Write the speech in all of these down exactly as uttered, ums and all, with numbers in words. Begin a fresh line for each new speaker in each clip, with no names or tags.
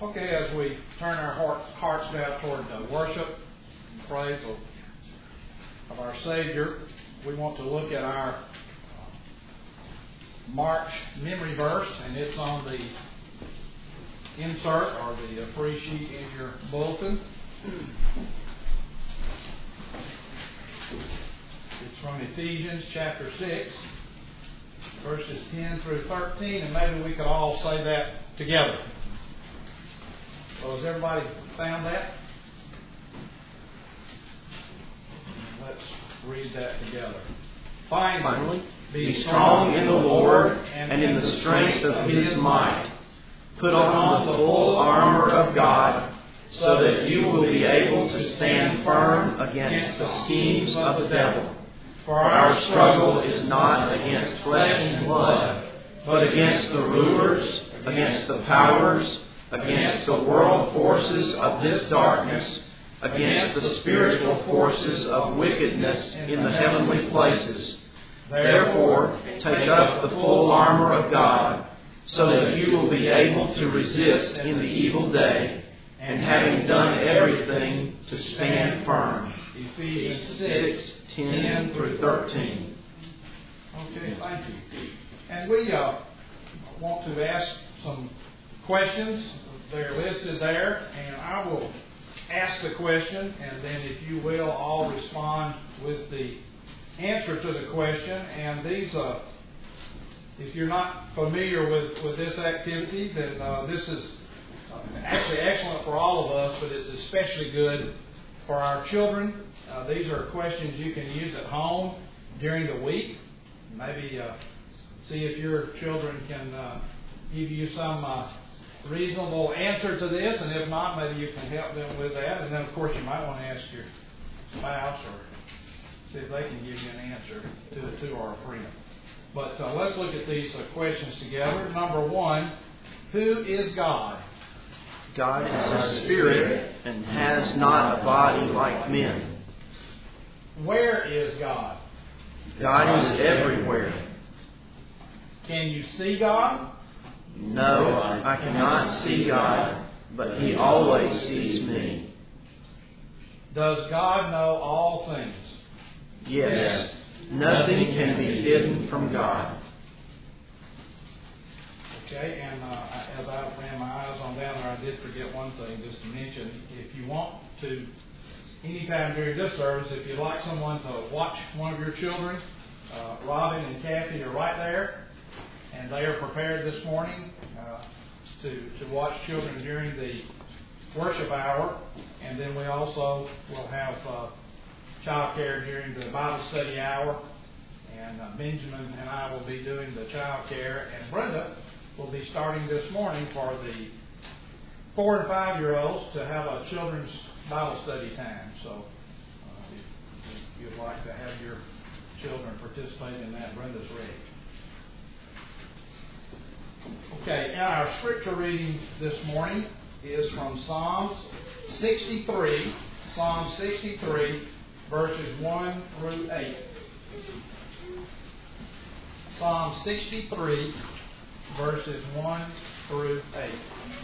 Okay, as we turn our heart, hearts now toward the worship and praise of, of our Savior, we want to look at our March memory verse, and it's on the insert or the free sheet in your bulletin. It's from Ephesians chapter six, verses ten through thirteen, and maybe we could all say that together. So has everybody found that? Let's read that together. Finally,
Finally be strong in the Lord and in the strength of His might. Put on the full armor of God, so that you will be able to stand firm against the schemes of the devil. For our struggle is not against flesh and blood, but against the rulers, against the powers, against the world forces of this darkness, against the spiritual forces of wickedness in the heavenly places. Therefore, take up the full armor of God, so that you will be able to resist in the evil day, and having done everything, to stand firm.
Ephesians
six, ten through thirteen.
Okay, thank you. And we uh, want to ask some questions. They're listed there, and I will ask the question, and then if you will, all respond with the answer to the question. And these, uh, if you're not familiar with, with this activity, then uh, this is uh, actually excellent for all of us, but it's especially good for our children. Uh, these are questions you can use at home during the week. Maybe uh, see if your children can uh, give you some uh, reasonable answer to this, and if not, maybe you can help them with that. And then, of course, you might want to ask your spouse or see if they can give you an answer to it too, or a friend. But uh, let's look at these uh, questions together. Number one, who is God?
God is a spirit and has not a body like men.
Where is God?
God is everywhere.
Can you see God?
No, I cannot see God, but He always sees me.
Does God know all things?
Yes. Nothing can be hidden from God.
Okay, and uh, as I ran my eyes on down there, I did forget one thing just to mention. If you want to, anytime during this service, if you'd like someone to watch one of your children, uh, Robin and Kathy are right there. And they are prepared this morning uh, to, to watch children during the worship hour. And then we also will have uh, child care during the Bible study hour. And uh, Benjamin and I will be doing the child care. And Brenda will be starting this morning for the four and five year olds to have a children's Bible study time. So uh, if, if you'd like to have your children participate in that, Brenda's ready. Okay, and our scripture reading this morning is from Psalms sixty-three, Psalm sixty-three, verses one through eight. Psalm sixty-three, verses one through eight.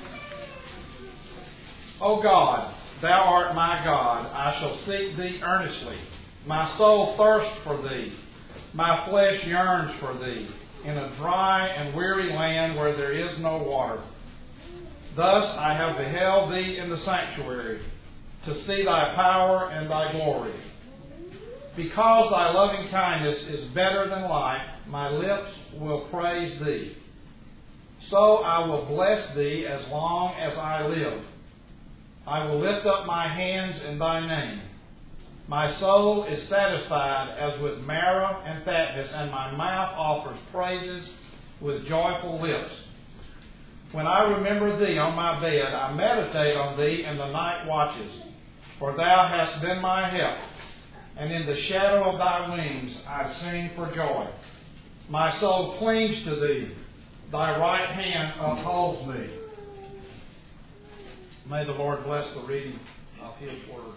O God, Thou art my God, I shall seek Thee earnestly. My soul thirsts for Thee, my flesh yearns for Thee, in a dry and weary land where there is no water. Thus I have beheld Thee in the sanctuary, to see Thy power and Thy glory. Because Thy loving kindness is better than life, my lips will praise Thee. So I will bless Thee as long as I live. I will lift up my hands in Thy name. My soul is satisfied as with marrow and fatness, and my mouth offers praises with joyful lips. When I remember Thee on my bed, I meditate on Thee in the night watches. For Thou hast been my help, and in the shadow of Thy wings I sing for joy. My soul clings to Thee. Thy right hand upholds me. May the Lord bless the reading of His word.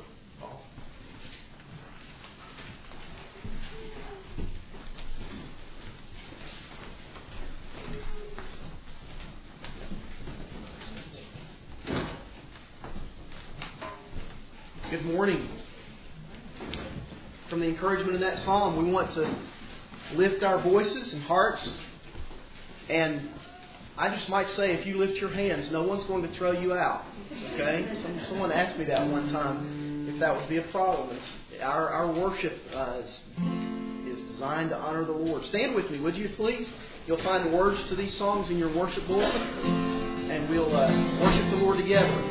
Good morning. From the encouragement in that psalm, we want to lift our voices and hearts. And I just might say, if you lift your hands, no one's going to throw you out. Okay? Some, someone asked me that one time, if that would be a problem. It's, our, our worship uh, is, is designed to honor the Lord. Stand with me, would you please? You'll find words to these songs in your worship bulletin. And we'll uh, worship the Lord together.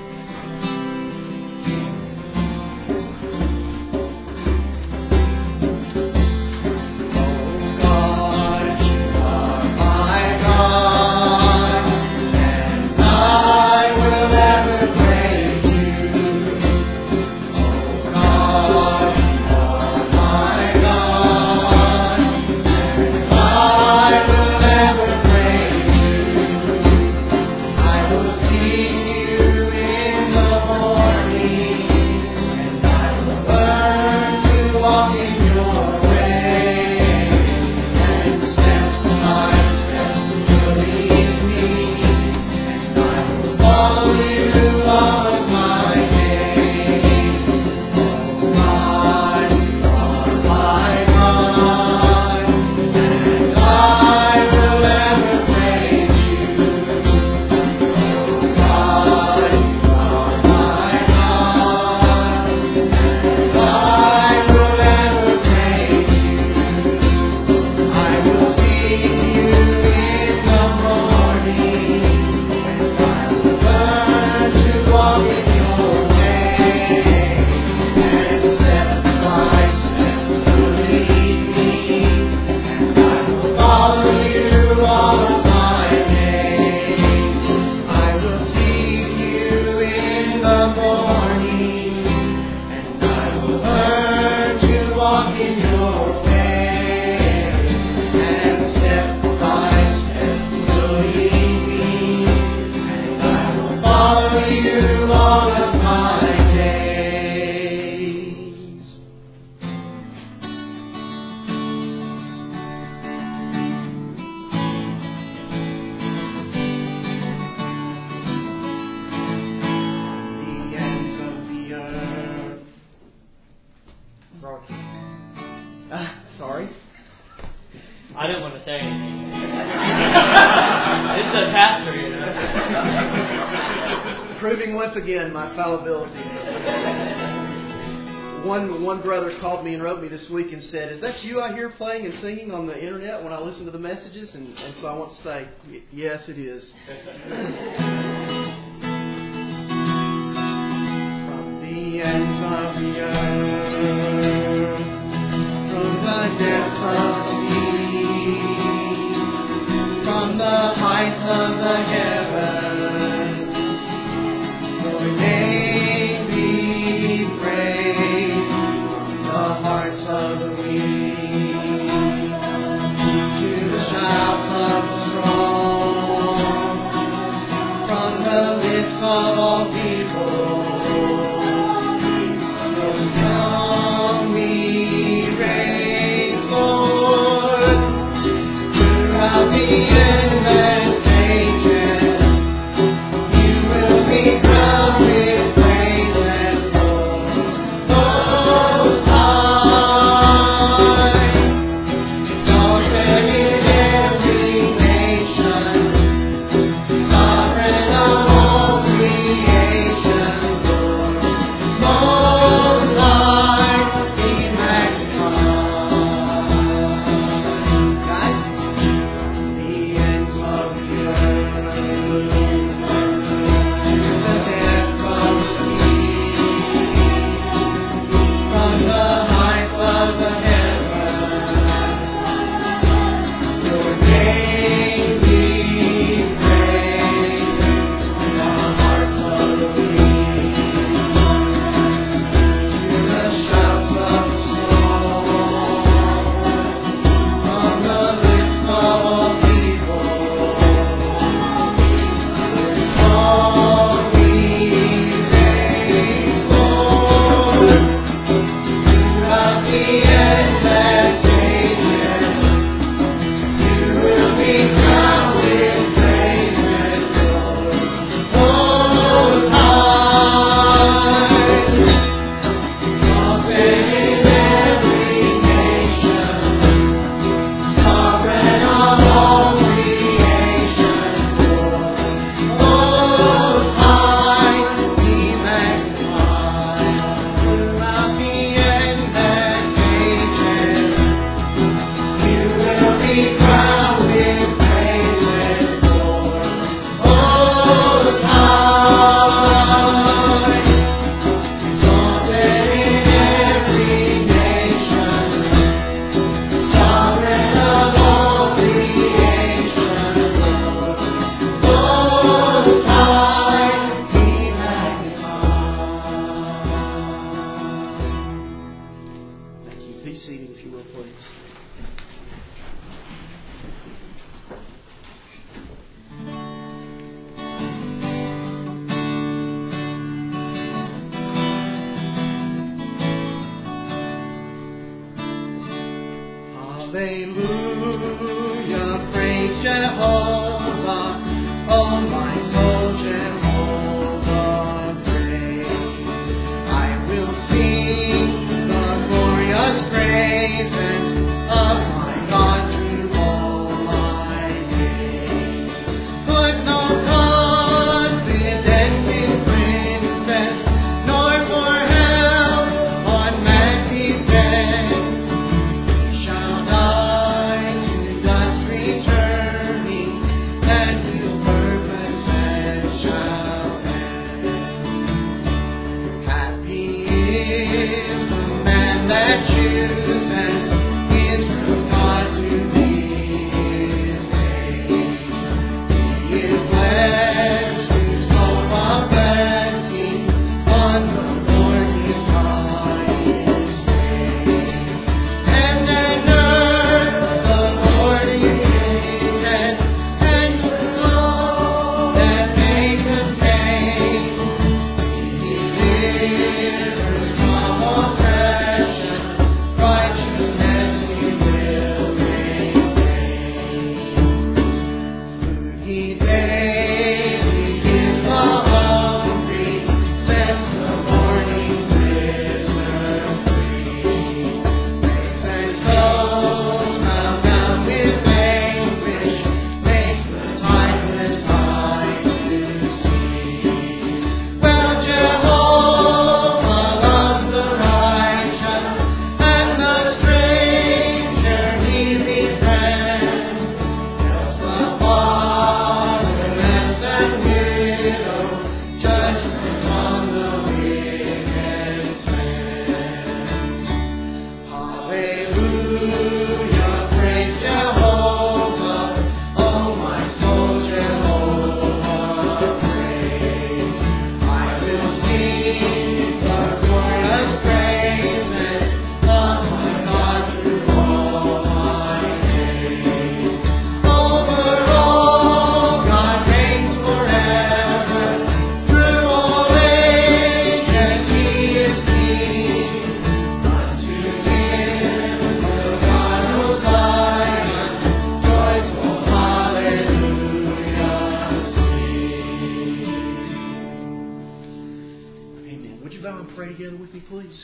This week and said, "Is that you I hear playing and singing on the internet when I listen to the messages?" And, and so I want to say, yes, it is. From the ends of the earth, from the depths of the sea, from the heights of the heavens, your name be praised. Hearts of the weak, to the shouts of the strong, from the lips of all people, your song we raise, Lord, throughout the endless ages, you will be crowned with praises, Lord, Most Sovereign of all creation. Would you bow and pray together with me, please?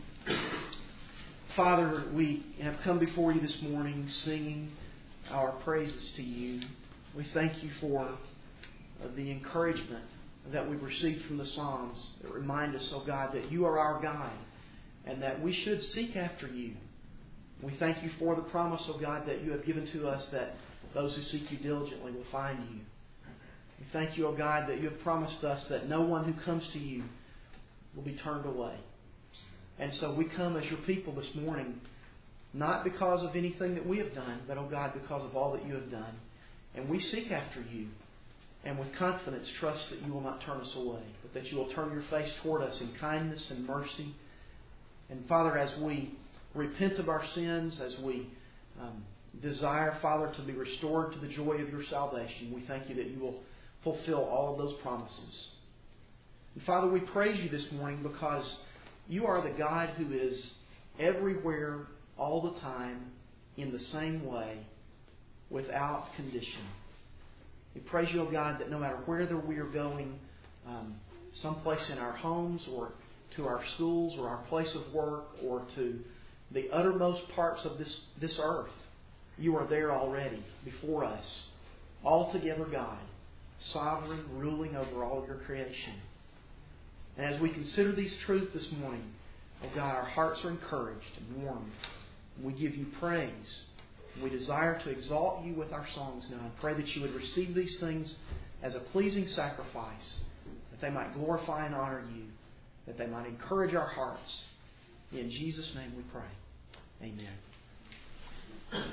Father, we have come before you this morning singing our praises to you. We thank you for the encouragement that we've received from the Psalms that remind us, oh God, that you are our guide and that we should seek after you. We thank you for the promise, oh God, that you have given to us that those who seek you diligently will find you. We thank you, oh God, that you have promised us that no one who comes to you will be turned away. And so we come as your people this morning, not because of anything that we have done, but, oh God, because of all that you have done. And we seek after you, and with confidence trust that you will not turn us away, but that you will turn your face toward us in kindness and mercy. And Father, as we repent of our sins, as we um, desire, Father, to be restored to the joy of your salvation, we thank you that you will fulfill all of those promises. And Father, we praise you this morning because you are the God who is everywhere, all the time, in the same way, without condition. We praise you, O God, that no matter where we are going, um, someplace in our homes or to our schools or our place of work or to the uttermost parts of this, this earth, you are there already before us, altogether God, sovereign, ruling over all of your creation. And as we consider these truths this morning, oh God, our hearts are encouraged and warmed. We give you praise. We desire to exalt you with our songs now. I pray that you would receive these things as a pleasing sacrifice, that they might glorify and honor you, that they might encourage our hearts. In Jesus' name we pray. Amen.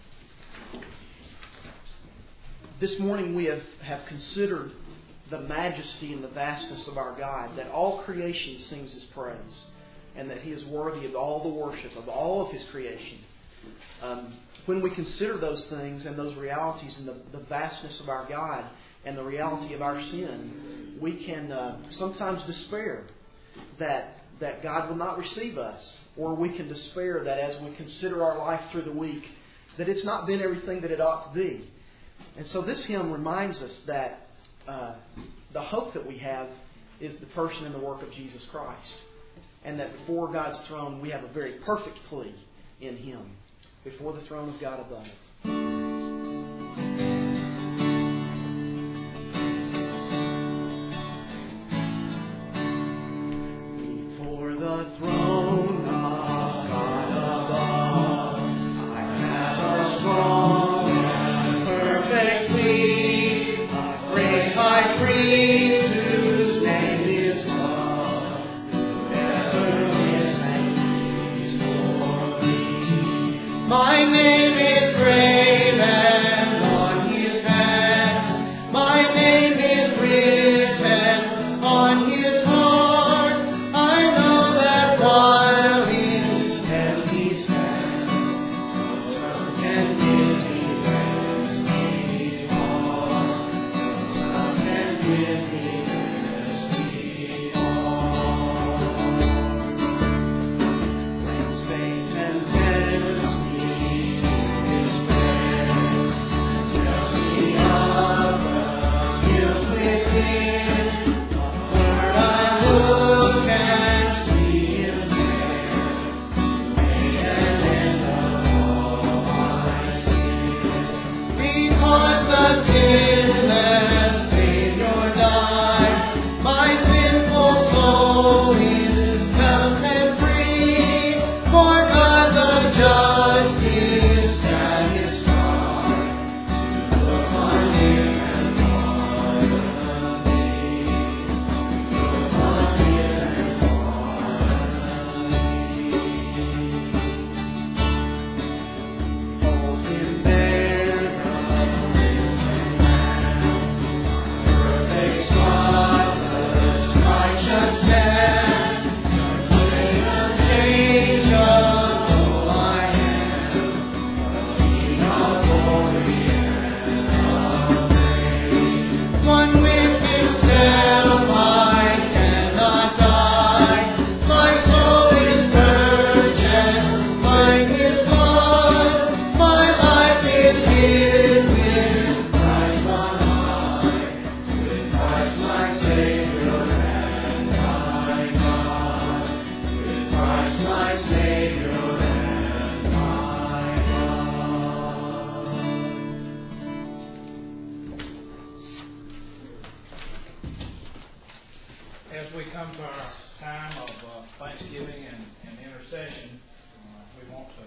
This morning we have, have considered the majesty and the vastness of our God, that all creation sings His praise, and that He is worthy of all the worship of all of His creation. Um, when we consider those things and those realities and the, the vastness of our God and the reality of our sin, we can uh, sometimes despair that, that God will not receive us, or we can despair that as we consider our life through the week, that it's not been everything that it ought to be. And so this hymn reminds us that Uh, the hope that we have is the person and the work of Jesus Christ. And that before God's throne we have a very perfect plea in Him. Before the throne of God above. Before the throne of God above, I have a strong and perfect plea. High priest whose name is love, whoever is angry for me. My name is graven on His hands. My name is written on His heart. I know that
As we come to our time of uh, Thanksgiving and, and intercession, uh, we want to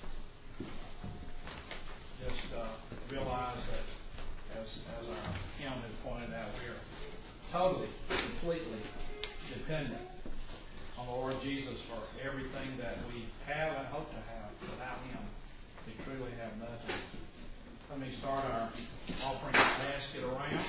just uh, realize that, as, as our hymn has pointed out, we are totally, completely dependent on the Lord Jesus for everything that we have and hope to have. Without Him, we truly have nothing. Let me start our offering basket around.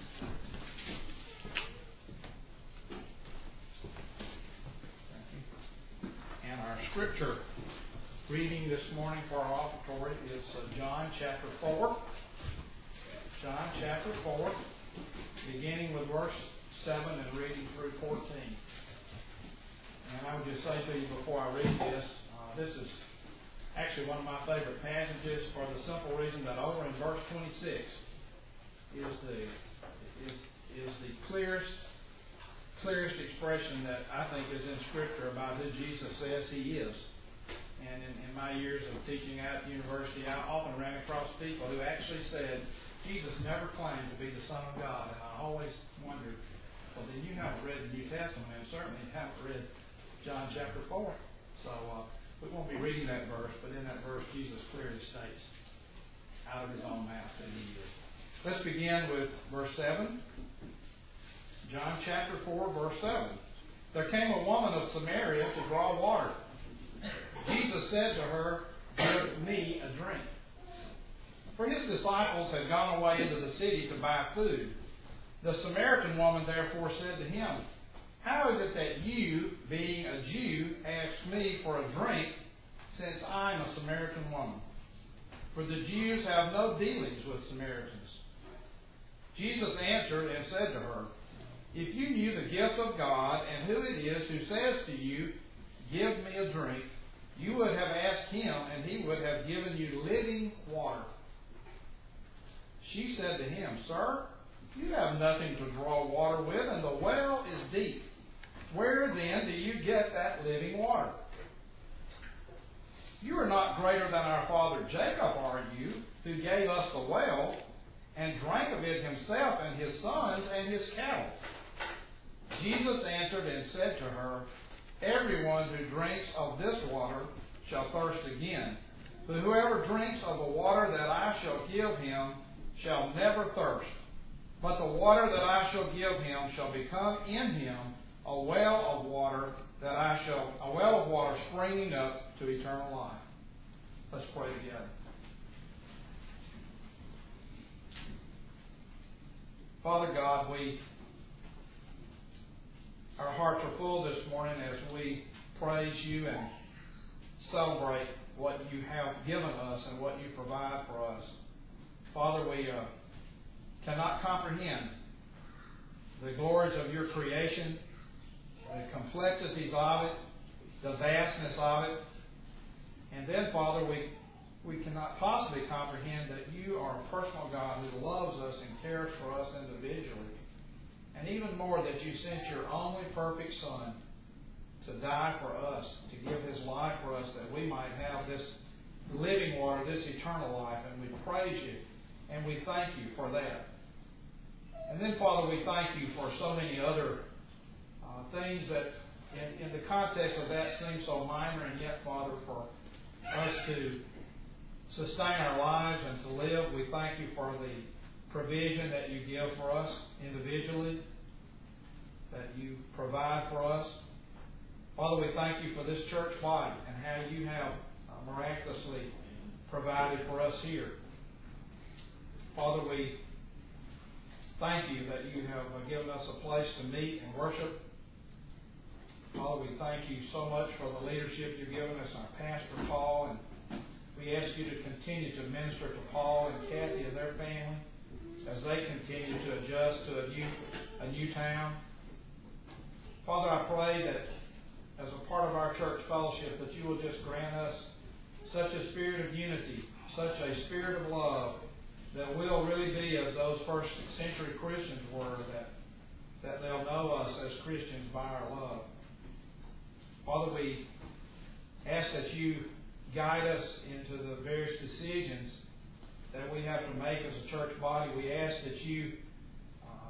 And our scripture reading this morning for our offertory is uh, John chapter four. John chapter four, beginning with verse seven and reading through fourteen. And I would just say to you before I read this, uh, this is actually one of my favorite passages for the simple reason that over in verse twenty-six is the is is the clearest clearest expression that I think is in Scripture about who Jesus says He is. And in, in my years of teaching out at university, I often ran across people who actually said Jesus never claimed to be the Son of God. And I always wondered, well, then you haven't read the New Testament, and certainly you haven't read John chapter four. So uh, we won't be reading that verse, but in that verse, Jesus clearly states out of His own mouth that He is. Let's begin with verse seven. John chapter four, verse seven. There came a woman of Samaria to draw water. Jesus said to her, "Give me a drink." For His disciples had gone away into the city to buy food. The Samaritan woman therefore said to Him, "How is it that you, being a Jew, ask me for a drink, since I am a Samaritan woman?" For the Jews have no dealings with Samaritans. Jesus answered and said to her, "If you knew the gift of God and who it is who says to you, 'Give me a drink,' you would have asked Him, and He would have given you living water." She said to Him, "Sir, you have nothing to draw water with, and the well is deep. Where then do you get that living water? You are not greater than our father Jacob, are you, who gave us the well, and drank of it himself and his sons and his cattle?" Jesus answered and said to her, "Everyone who drinks of this water shall thirst again. But whoever drinks of the water that I shall give him shall never thirst. But the water that I shall give him shall become in him a well of water that I shall a well of water springing up to eternal life." Let's pray together. Father God, we our hearts are full this morning as we praise You and celebrate what You have given us and what You provide for us. Father, we uh, cannot comprehend the glories of Your creation, the complexities of it, the vastness of it. And then, Father, we we cannot possibly comprehend that You are a personal God who loves us and cares for us individually. And even more, that You sent Your only perfect Son to die for us, to give His life for us, that we might have this living water, this eternal life. And we praise You and we thank You for that. And then, Father, we thank You for so many other uh, things that in, in the context of that seem so minor, and yet, Father, for us to sustain our lives and to live. We thank You for the provision that You give for us individually, that You provide for us. Father, we thank You for this church body and how You have uh, miraculously provided for us here. Father, we thank You that You have given us a place to meet and worship. Father, we thank You so much for the leadership You've given us, our Pastor Paul, and we ask You to continue to minister to Paul and Kathy and their family as they continue to adjust to a new, a new town. Father, I pray that as a part of our church fellowship that You will just grant us such a spirit of unity, such a spirit of love, that we'll really be as those first century Christians were, that, that they'll know us as Christians by our love. Father, we ask that You guide us into the various decisions that we have to make as a church body. We ask that You uh,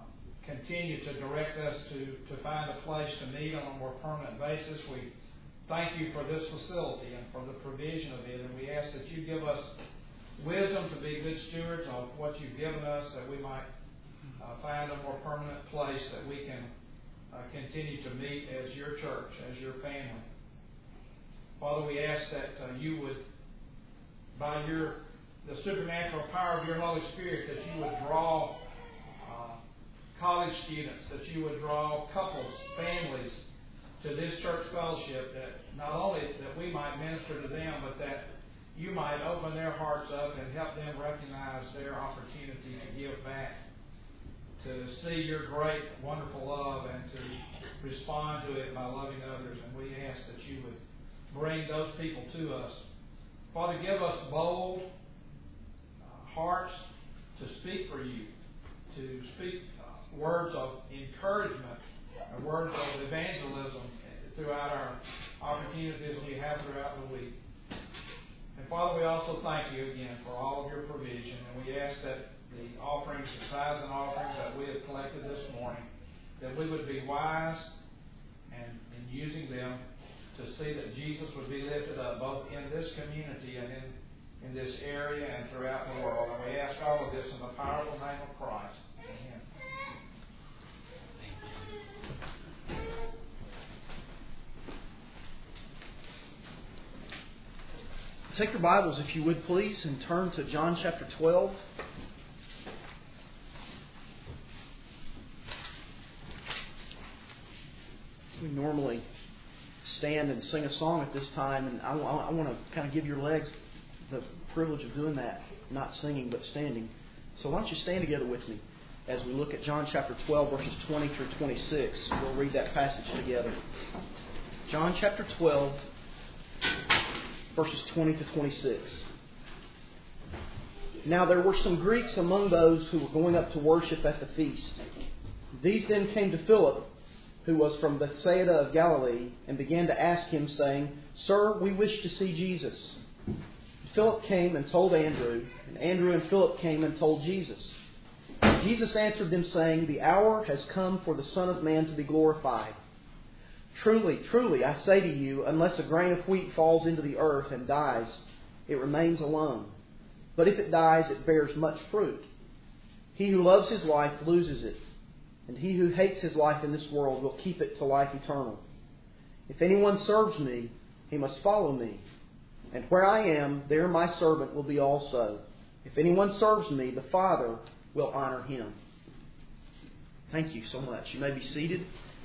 continue to direct us to, to find a place to meet on a more permanent basis. We thank you for this facility and for the provision of it, and we ask that you give us wisdom to be good stewards of what you've given us, that we might uh, find a more permanent place that we can uh, continue to meet as your church, as your family. Father, we ask that uh, you would, by your the supernatural power of your Holy Spirit, that you would draw uh, college students, that you would draw couples, families to this church fellowship, that not only that we might minister to them, but that you might open their hearts up and help them recognize their opportunity to give back, to see your great, wonderful love, and to respond to it by loving others. And we ask that you would bring those people to us. Father, give us bold uh, hearts to speak for you, to speak uh, words of encouragement, uh, words of evangelism throughout our opportunities we have throughout the week. And Father, we also thank you again for all of your provision, and we ask that the offerings, the tithes and offerings that we have collected this morning, that we would be wise and in using them to see that Jesus would be lifted up both in this community and in, in this area and throughout the world. And we ask all of this in the powerful name of Christ. Amen.
Take your Bibles, if you would, please, and turn to John chapter twelve. We normally stand and sing a song at this time, and I, I want to kind of give your legs the privilege of doing that, not singing but standing. So why don't you stand together with me as we look at John chapter twelve, verses twenty through twenty-six. We'll read that passage together. John chapter twelve, verses twenty to twenty-six. Now there were some Greeks among those who were going up to worship at the feast. These then came to Philip, who was from Bethsaida of Galilee, and began to ask him, saying, Sir, we wish to see Jesus. Philip came and told Andrew, and Andrew and Philip came and told Jesus. Jesus answered them, saying, The hour has come for the Son of Man to be glorified. Truly, truly, I say to you, unless a grain of wheat falls into the earth and dies, it remains alone. But if it dies, it bears much fruit. He who loves his life loses it, and he who hates his life in this world will keep it to life eternal. If anyone serves me, he must follow me. And where I am, there my servant will be also. If anyone serves me, the Father will honor him. Thank you so much. You may be seated.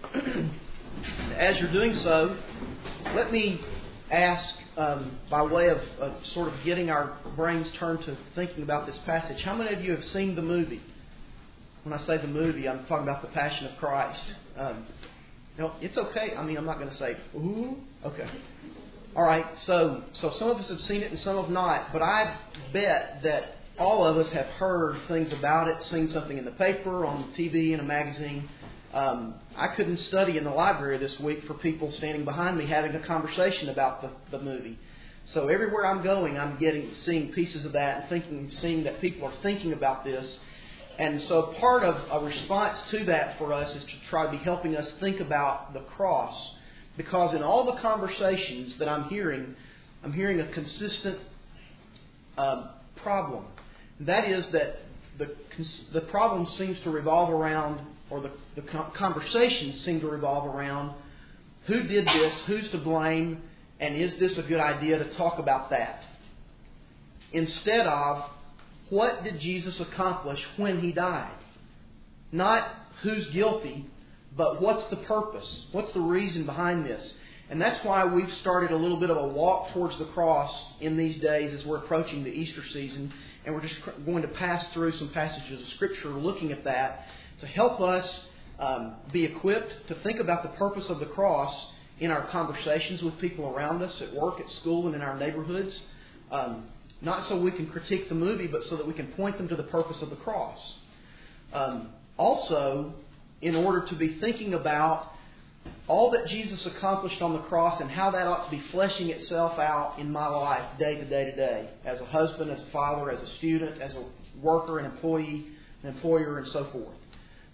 As you're doing so, let me ask, um, by way of, of sort of getting our brains turned to thinking about this passage, how many of you have seen the movie? When I say the movie, I'm talking about The Passion of Christ. Um, no, it's okay. I mean, I'm not going to say, ooh, okay. All right, so so some of us have seen it and some have not, but I bet that all of us have heard things about it, seen something in the paper, on T V, in a magazine. Um, I couldn't study in the library this week for people standing behind me having a conversation about the, the movie. So everywhere I'm going, I'm getting seeing pieces of that and thinking, seeing that people are thinking about this. And so part of a response to that for us is to try to be helping us think about the cross. Because in all the conversations that I'm hearing, I'm hearing a consistent um, problem. That is that the the problem seems to revolve around, or the, the conversations seem to revolve around, who did this, who's to blame, and is this a good idea to talk about that? Instead of, what did Jesus accomplish when He died? Not who's guilty, but what's the purpose? What's the reason behind this? And that's why we've started a little bit of a walk towards the cross in these days as we're approaching the Easter season. And we're just going to pass through some passages of Scripture looking at that to help us um, be equipped to think about the purpose of the cross in our conversations with people around us, at work, at school, and in our neighborhoods. Um, not so we can critique the movie, but so that we can point them to the purpose of the cross. Um, also, in order to be thinking about all that Jesus accomplished on the cross and how that ought to be fleshing itself out in my life day to day to day, as a husband, as a father, as a student, as a worker, an employee, an employer, and so forth.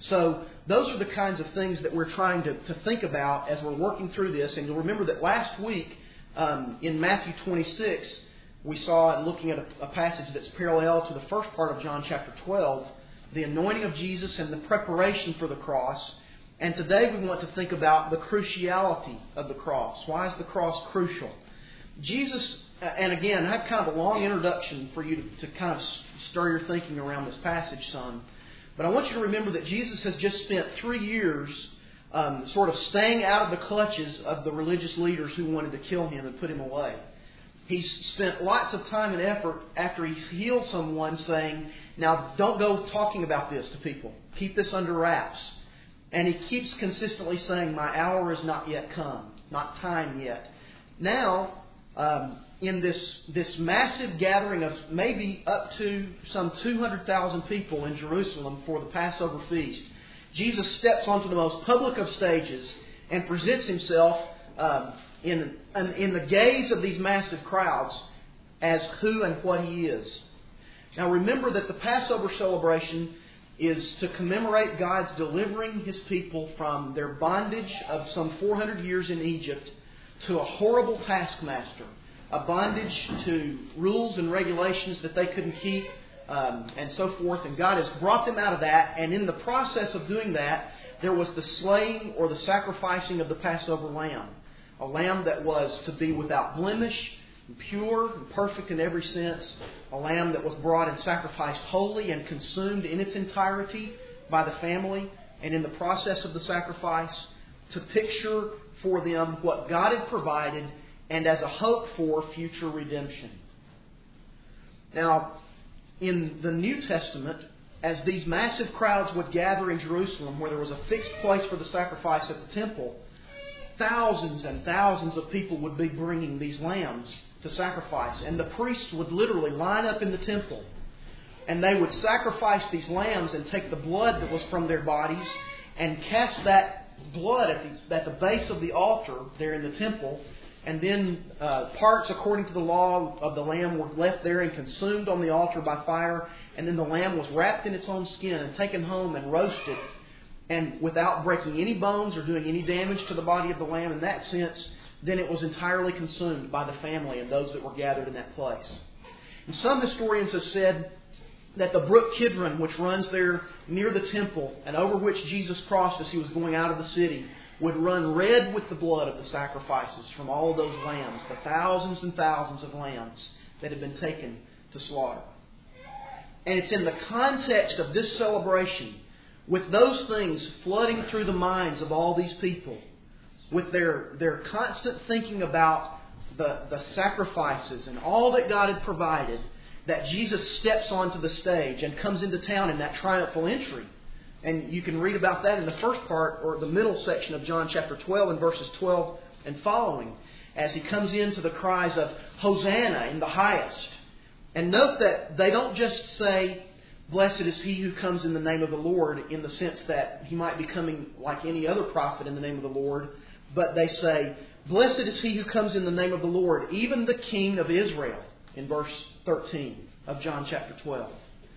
So those are the kinds of things that we're trying to, to think about as we're working through this. And you'll remember that last week um, in Matthew twenty-six, we saw, looking at a, a passage that's parallel to the first part of John chapter twelve, the anointing of Jesus and the preparation for the cross. And today we want to think about the cruciality of the cross. Why is the cross crucial? Jesus, and again, I have kind of a long introduction for you to, to kind of stir your thinking around this passage some. But I want you to remember that Jesus has just spent three years um, sort of staying out of the clutches of the religious leaders who wanted to kill Him and put Him away. He's spent lots of time and effort after He's healed someone saying, now don't go talking about this to people. Keep this under wraps. And He keeps consistently saying, my hour is not yet come. Not time yet. Now, um, in this, this massive gathering of maybe up to some two hundred thousand people in Jerusalem for the Passover feast, Jesus steps onto the most public of stages and presents Himself um, in, in the gaze of these massive crowds as who and what He is. Now remember that the Passover celebration is to commemorate God's delivering His people from their bondage of some four hundred years in Egypt to a horrible taskmaster, a bondage to rules and regulations that they couldn't keep, um, and so forth. And God has brought them out of that, and in the process of doing that, there was the slaying or the sacrificing of the Passover lamb. A lamb that was to be without blemish, and pure, and perfect in every sense. A lamb that was brought and sacrificed wholly and consumed in its entirety by the family, and in the process of the sacrifice, to picture for them what God had provided and as a hope for future redemption. Now, in the New Testament, as these massive crowds would gather in Jerusalem, where there was a fixed place for the sacrifice at the temple, thousands and thousands of people would be bringing these lambs to sacrifice. And the priests would literally line up in the temple, and they would sacrifice these lambs and take the blood that was from their bodies and cast that blood at the, at the base of the altar there in the temple. And then uh, parts according to the law of the lamb were left there and consumed on the altar by fire. And then the lamb was wrapped in its own skin and taken home and roasted. And without breaking any bones or doing any damage to the body of the lamb in that sense, then it was entirely consumed by the family and those that were gathered in that place. And some historians have said that the brook Kidron, which runs there near the temple and over which Jesus crossed as He was going out of the city, would run red with the blood of the sacrifices from all of those lambs, the thousands and thousands of lambs that had been taken to slaughter. And it's in the context of this celebration, with those things flooding through the minds of all these people, with their, their constant thinking about the, the sacrifices and all that God had provided, that Jesus steps onto the stage and comes into town in that triumphal entry. And you can read about that in the first part, or the middle section of John chapter twelve and verses twelve and following, as He comes into the cries of Hosanna in the highest. And note that they don't just say, blessed is he who comes in the name of the Lord, in the sense that he might be coming like any other prophet in the name of the Lord, but they say, blessed is he who comes in the name of the Lord, even the King of Israel, in verse thirteen of John chapter twelve.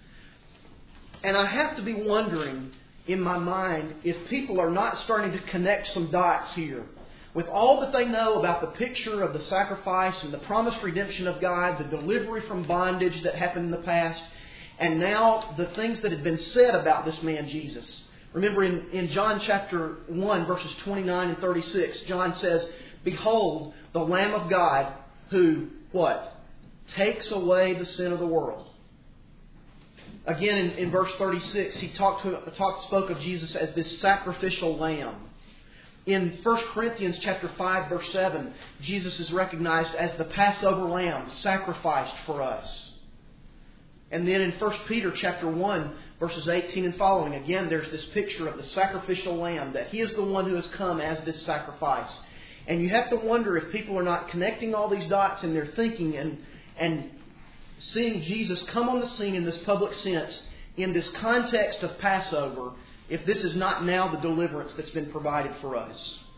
And I have to be wondering in my mind if people are not starting to connect some dots here. With all that they know about the picture of the sacrifice and the promised redemption of God, the delivery from bondage that happened in the past, and now the things that had been said about this man Jesus. Remember in, in John chapter one, verses twenty-nine and thirty-six, John says, behold, the Lamb of God who, what? Takes away the sin of the world. Again, in, in verse thirty-six, he talked, to, talked, spoke of Jesus as this sacrificial lamb. In First Corinthians chapter five, verse seven, Jesus is recognized as the Passover lamb sacrificed for us. And then in First Peter chapter one, verses eighteen and following, again, there's this picture of the sacrificial lamb, that He is the one who has come as this sacrifice. And you have to wonder if people are not connecting all these dots in their thinking and and seeing Jesus come on the scene in this public sense, in this context of Passover, if this is not now the deliverance that's been provided for us.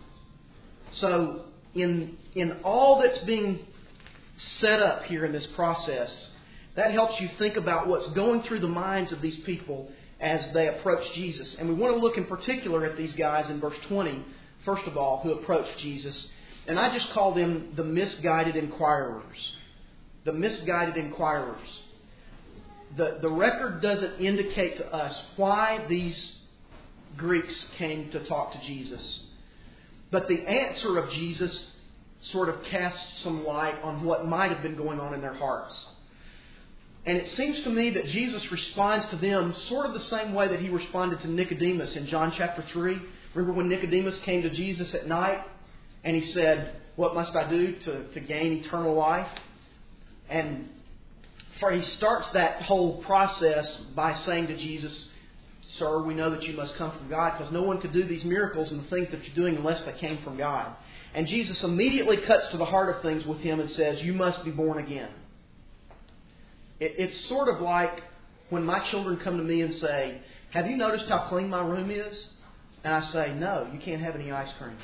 So, in, in all that's being set up here in this process, that helps you think about what's going through the minds of these people as they approach Jesus. And we want to look in particular at these guys in verse twenty, first of all, who approached Jesus. And I just call them the misguided inquirers. The misguided inquirers. The, the record doesn't indicate to us why these Greeks came to talk to Jesus. But the answer of Jesus sort of casts some light on what might have been going on in their hearts. And it seems to me that Jesus responds to them sort of the same way that He responded to Nicodemus in John chapter three. Remember when Nicodemus came to Jesus at night and he said, "What must I do to, to gain eternal life?" And for he starts that whole process by saying to Jesus, "Sir, we know that you must come from God, because no one could do these miracles and the things that you're doing unless they came from God." And Jesus immediately cuts to the heart of things with him and says, "You must be born again." It, it's sort of like when my children come to me and say, "Have you noticed how clean my room is?" And I say, "No, you can't have any ice cream."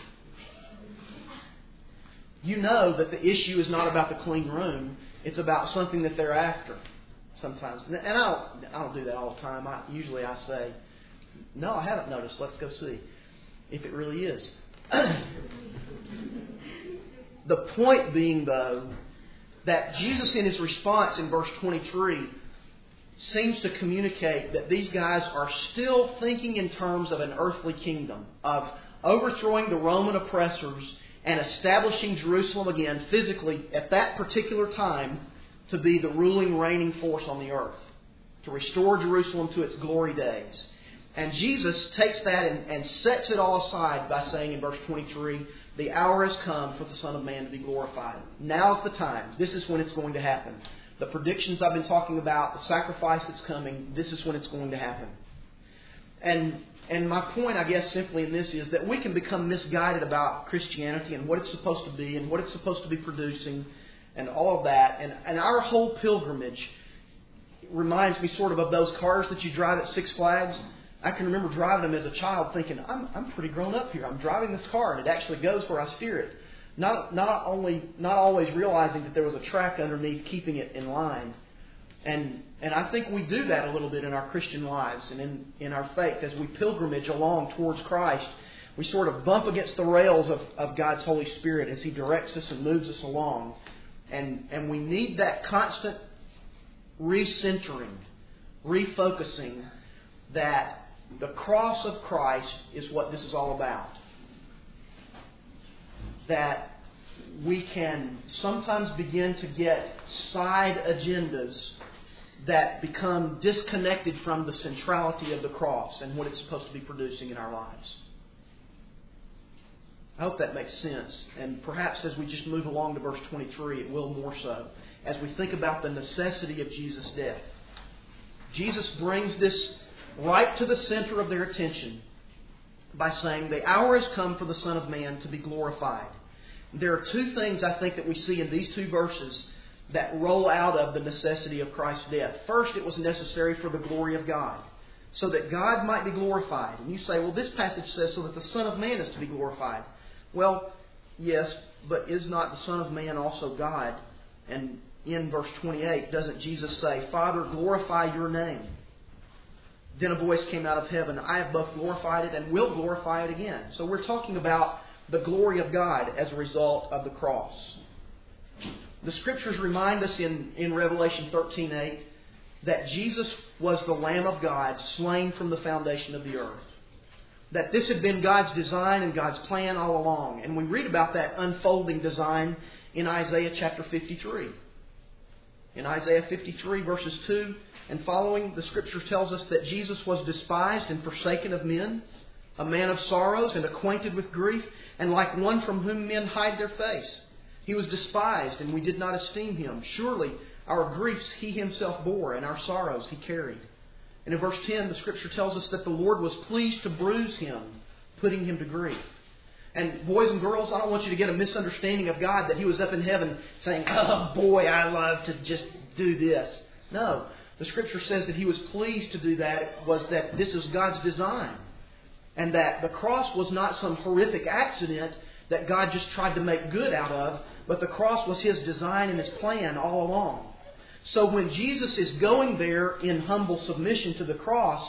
You know that the issue is not about the clean room. It's about something that they're after sometimes. And I don't, I don't do that all the time. I, usually I say, "No, I haven't noticed. Let's go see if it really is." The point being, though, that Jesus in His response in verse twenty-three seems to communicate that these guys are still thinking in terms of an earthly kingdom, of overthrowing the Roman oppressors and establishing Jerusalem again physically at that particular time to be the ruling, reigning force on the earth, to restore Jerusalem to its glory days. And Jesus takes that and, and sets it all aside by saying in verse twenty-three, "The hour has come for the Son of Man to be glorified." Now's the time. This is when it's going to happen. The predictions I've been talking about, the sacrifice that's coming, this is when it's going to happen. And And my point, I guess, simply in this is that we can become misguided about Christianity and what it's supposed to be and what it's supposed to be producing and all of that. And, and our whole pilgrimage reminds me sort of of those cars that you drive at Six Flags. I can remember driving them as a child thinking, I'm, I'm pretty grown up here. I'm driving this car and it actually goes where I steer it. Not, not, only, not always realizing that there was a track underneath keeping it in line. And and I think we do that a little bit in our Christian lives and in, in our faith. As we pilgrimage along towards Christ, we sort of bump against the rails of, of God's Holy Spirit as He directs us and moves us along. And, and we need that constant recentering, refocusing that the cross of Christ is what this is all about. That we can sometimes begin to get side agendas that become disconnected from the centrality of the cross and what it's supposed to be producing in our lives. I hope that makes sense. And perhaps as we just move along to verse twenty-three, it will more so. As we think about the necessity of Jesus' death. Jesus brings this right to the center of their attention by saying, "The hour has come for the Son of Man to be glorified." There are two things I think that we see in these two verses that roll out of the necessity of Christ's death. First, it was necessary for the glory of God, so that God might be glorified. And you say, well, this passage says so that the Son of Man is to be glorified. Well, yes, but is not the Son of Man also God? And in verse twenty-eight, doesn't Jesus say, "Father, glorify your name"? Then a voice came out of heaven, "I have both glorified it and will glorify it again." So we're talking about the glory of God as a result of the cross. The Scriptures remind us in, in Revelation thirteen eight that Jesus was the Lamb of God slain from the foundation of the earth. That this had been God's design and God's plan all along. And we read about that unfolding design in Isaiah chapter fifty-three. In Isaiah fifty-three verses two and following, the Scripture tells us that Jesus was despised and forsaken of men, a man of sorrows and acquainted with grief, and like one from whom men hide their face. He was despised, and we did not esteem Him. Surely our griefs He Himself bore, and our sorrows He carried. And in verse ten, the Scripture tells us that the Lord was pleased to bruise Him, putting Him to grief. And boys and girls, I don't want you to get a misunderstanding of God that He was up in heaven saying, "Oh boy, I love to just do this." No, the Scripture says that He was pleased to do that, was that this is God's design. And that the cross was not some horrific accident that God just tried to make good out of, but the cross was His design and His plan all along. So when Jesus is going there in humble submission to the cross,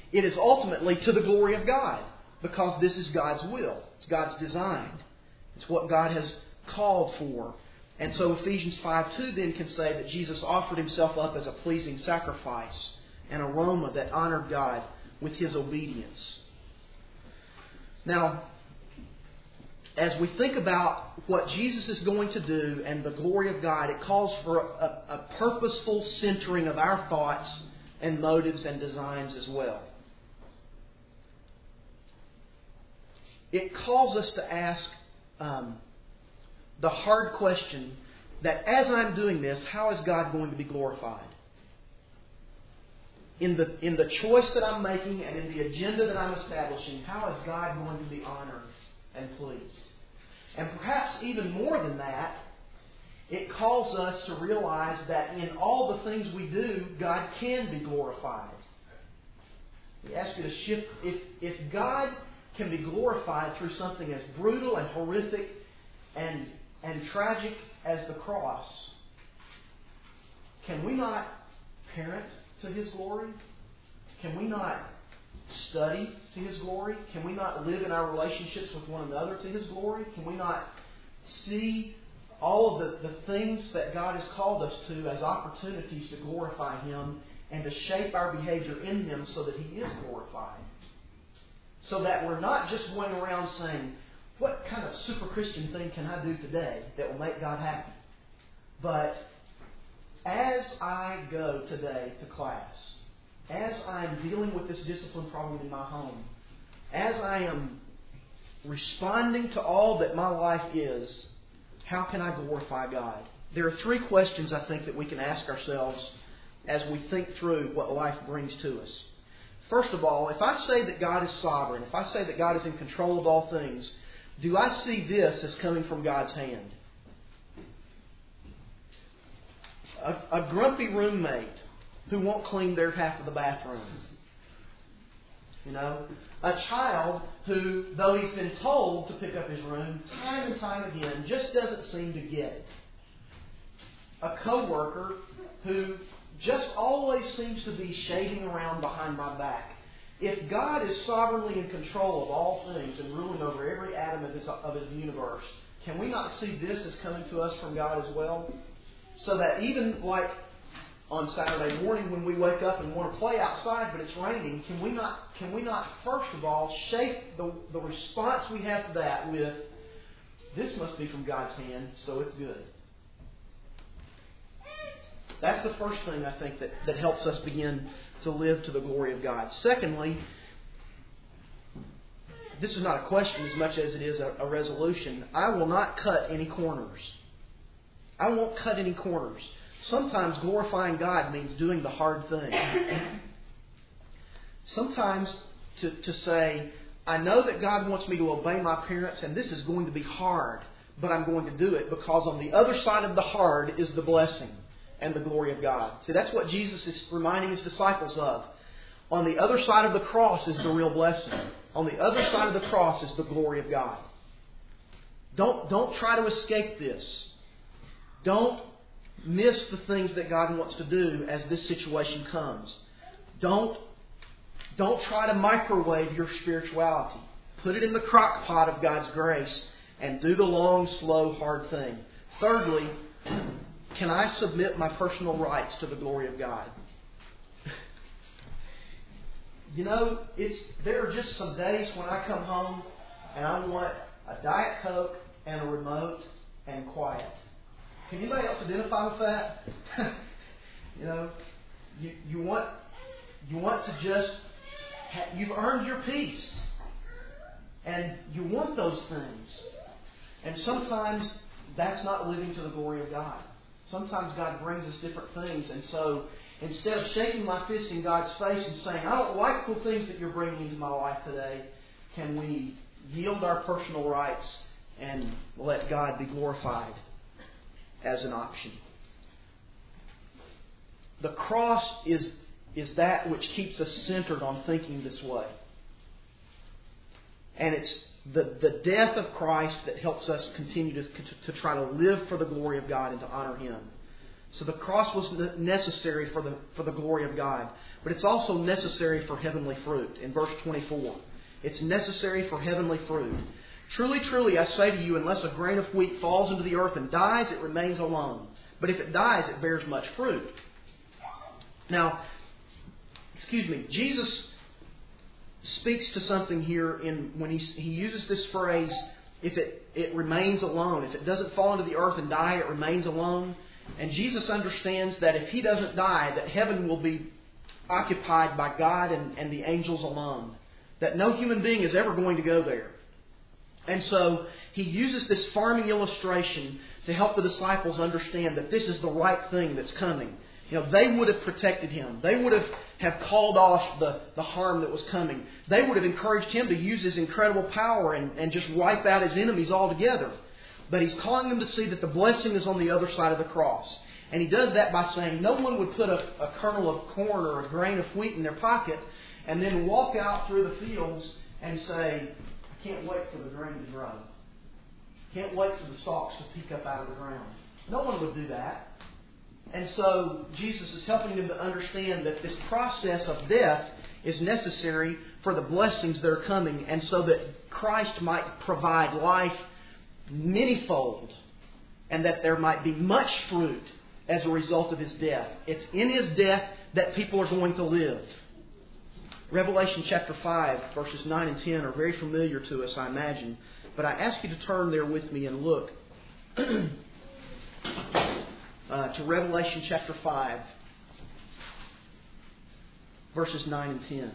it is ultimately to the glory of God, because this is God's will. It's God's design. It's what God has called for. And so Ephesians five two then can say that Jesus offered Himself up as a pleasing sacrifice, an aroma that honored God with His obedience. Now, as we think about what Jesus is going to do and the glory of God, it calls for a, a purposeful centering of our thoughts and motives and designs as well. It calls us to ask um, the hard question that as I'm doing this, how is God going to be glorified? In the, in the choice that I'm making and in the agenda that I'm establishing, how is God going to be honored and pleased? And perhaps even more than that, it calls us to realize that in all the things we do, God can be glorified. We ask you to shift. If, if God can be glorified through something as brutal and horrific and, and tragic as the cross, can we not parent to His glory? Can we not study to His glory? Can we not live in our relationships with one another to His glory? Can we not see all of the, the things that God has called us to as opportunities to glorify Him and to shape our behavior in Him so that He is glorified? So that we're not just going around saying, what kind of super Christian thing can I do today that will make God happy? But as I go today to class, as I am dealing with this discipline problem in my home, as I am responding to all that my life is, how can I glorify God? There are three questions I think that we can ask ourselves as we think through what life brings to us. First of all, if I say that God is sovereign, if I say that God is in control of all things, do I see this as coming from God's hand? A, a grumpy roommate who won't clean their half of the bathroom. You know, a child who, though he's been told to pick up his room time and time again, just doesn't seem to get it. A coworker who just always seems to be shading around behind my back. If God is sovereignly in control of all things and ruling over every atom of His, of his universe, can we not see this as coming to us from God as well? So that even like on Saturday morning when we wake up and want to play outside but it's raining, can we not can we not first of all shape the, the response we have to that with, this must be from God's hand, so it's good. That's the first thing I think that, that helps us begin to live to the glory of God. Secondly, this is not a question as much as it is a, a resolution. I will not cut any corners. I won't cut any corners. Sometimes glorifying God means doing the hard thing. Sometimes to, to say, I know that God wants me to obey my parents and this is going to be hard, but I'm going to do it because on the other side of the hard is the blessing and the glory of God. See, that's what Jesus is reminding His disciples of. On the other side of the cross is the real blessing. On the other side of the cross is the glory of God. Don't, don't try to escape this. Don't miss the things that God wants to do as this situation comes. Don't, don't try to microwave your spirituality. Put it in the crock pot of God's grace and do the long, slow, hard thing. Thirdly, can I submit my personal rights to the glory of God? You know, it's there are just some days when I come home and I want a Diet Coke and a remote and quiet. Can anybody else identify with that? You know, you, you want you want to just ha- you've earned your peace, and you want those things, and sometimes that's not living to the glory of God. Sometimes God brings us different things, and so instead of shaking my fist in God's face and saying, I don't like the things that you're bringing into my life today, can we yield our personal rights and let God be glorified as an option? The cross is, is that which keeps us centered on thinking this way. And it's the, the death of Christ that helps us continue to, to, to try to live for the glory of God and to honor Him. So the cross was necessary for the, for the glory of God. But it's also necessary for heavenly fruit. In verse twenty-four, it's necessary for heavenly fruit. Truly, truly, I say to you, unless a grain of wheat falls into the earth and dies, it remains alone. But if it dies, it bears much fruit. Now, excuse me, Jesus speaks to something here in when he, he uses this phrase, if it, it remains alone. If it doesn't fall into the earth and die, it remains alone. And Jesus understands that if He doesn't die, that heaven will be occupied by God and, and the angels alone. That no human being is ever going to go there. And so He uses this farming illustration to help the disciples understand that this is the right thing that's coming. You know, they would have protected Him. They would have, have called off the, the harm that was coming. They would have encouraged Him to use His incredible power and, and just wipe out His enemies altogether. But He's calling them to see that the blessing is on the other side of the cross. And He does that by saying no one would put a, a kernel of corn or a grain of wheat in their pocket and then walk out through the fields and say, I can't wait for the grain to grow. Can't wait for the stalks to peek up out of the ground. No one would do that. And so Jesus is helping them to understand that this process of death is necessary for the blessings that are coming, and so that Christ might provide life manyfold, and that there might be much fruit as a result of His death. It's in His death that people are going to live. Revelation chapter five, verses nine and ten are very familiar to us, I imagine. But I ask you to turn there with me and look uh, to Revelation chapter five, verses nine and ten.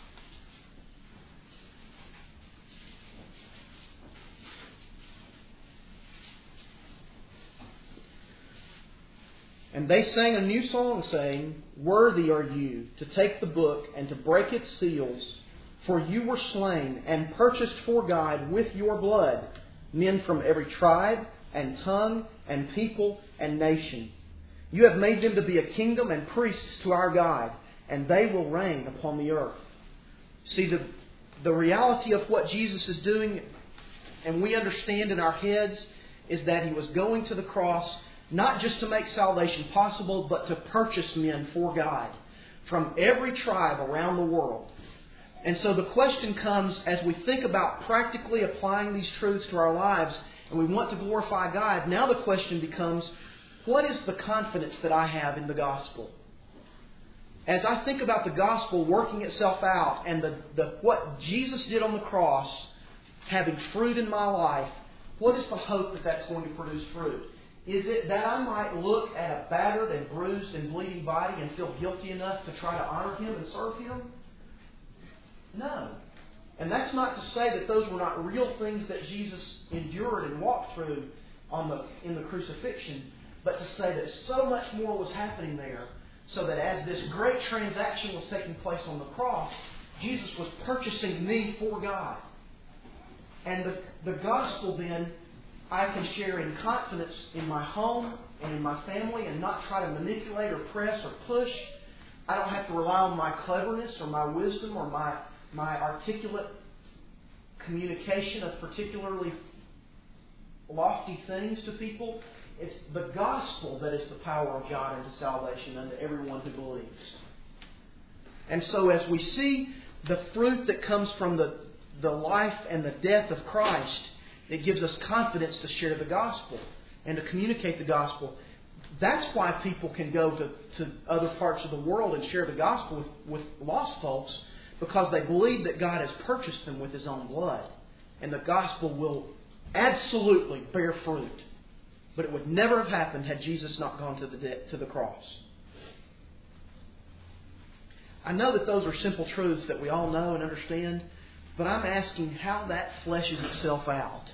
And they sang a new song, saying, Worthy are you to take the book and to break its seals, for you were slain and purchased for God with your blood men from every tribe and tongue and people and nation. You have made them to be a kingdom and priests to our God, and they will reign upon the earth. See, the, the reality of what Jesus is doing, and we understand in our heads, is that He was going to the cross not just to make salvation possible, but to purchase men for God from every tribe around the world. And so the question comes, as we think about practically applying these truths to our lives, and we want to glorify God, now the question becomes, what is the confidence that I have in the gospel? As I think about the gospel working itself out, and the, the what Jesus did on the cross having fruit in my life, what is the hope that that's going to produce fruit? Is it that I might look at a battered and bruised and bleeding body and feel guilty enough to try to honor Him and serve Him? No. And that's not to say that those were not real things that Jesus endured and walked through on the in the crucifixion, but to say that so much more was happening there, so that as this great transaction was taking place on the cross, Jesus was purchasing me for God. And the, the gospel then I can share in confidence in my home and in my family and not try to manipulate or press or push. I don't have to rely on my cleverness or my wisdom or my, my articulate communication of particularly lofty things to people. It's the gospel that is the power of God unto salvation unto everyone who believes. And so as we see the fruit that comes from the, the life and the death of Christ, it gives us confidence to share the gospel and to communicate the gospel. That's why people can go to, to other parts of the world and share the gospel with, with lost folks, because they believe that God has purchased them with His own blood. And the gospel will absolutely bear fruit. But it would never have happened had Jesus not gone to the de- to the cross. I know that those are simple truths that we all know and understand, but I'm asking how that fleshes itself out.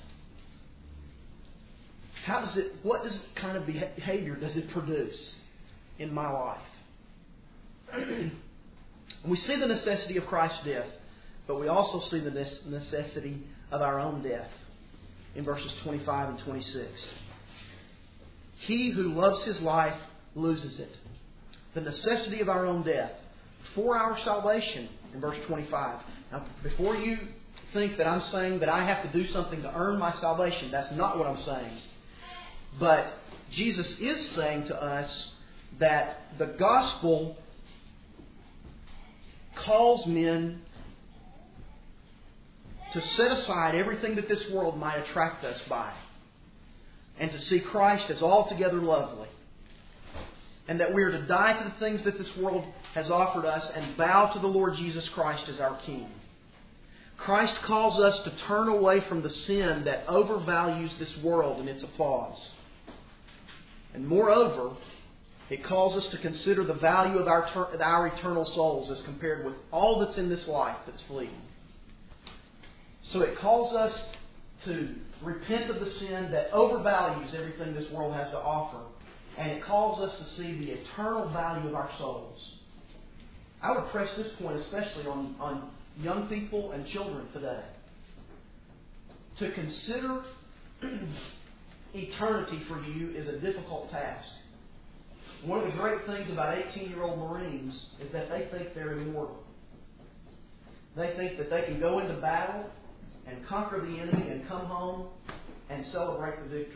How does it? What does kind of behavior does it produce in my life? We see the necessity of Christ's death, but we also see the necessity of our own death in verses twenty-five and twenty-six. He who loves his life loses it. The necessity of our own death for our salvation in verse twenty-five. Now, before you think that I'm saying that I have to do something to earn my salvation, that's not what I'm saying. But Jesus is saying to us that the gospel calls men to set aside everything that this world might attract us by and to see Christ as altogether lovely. And that we are to die to the things that this world has offered us and bow to the Lord Jesus Christ as our King. Christ calls us to turn away from the sin that overvalues this world and its applause. And moreover, it calls us to consider the value of our, our eternal souls as compared with all that's in this life that's fleeting. So it calls us to repent of the sin that overvalues everything this world has to offer. And it calls us to see the eternal value of our souls. I would press this point especially on, on young people and children today. To consider eternity for you is a difficult task. One of the great things about eighteen-year-old Marines is that they think they're immortal. They think that they can go into battle and conquer the enemy and come home and celebrate the victory.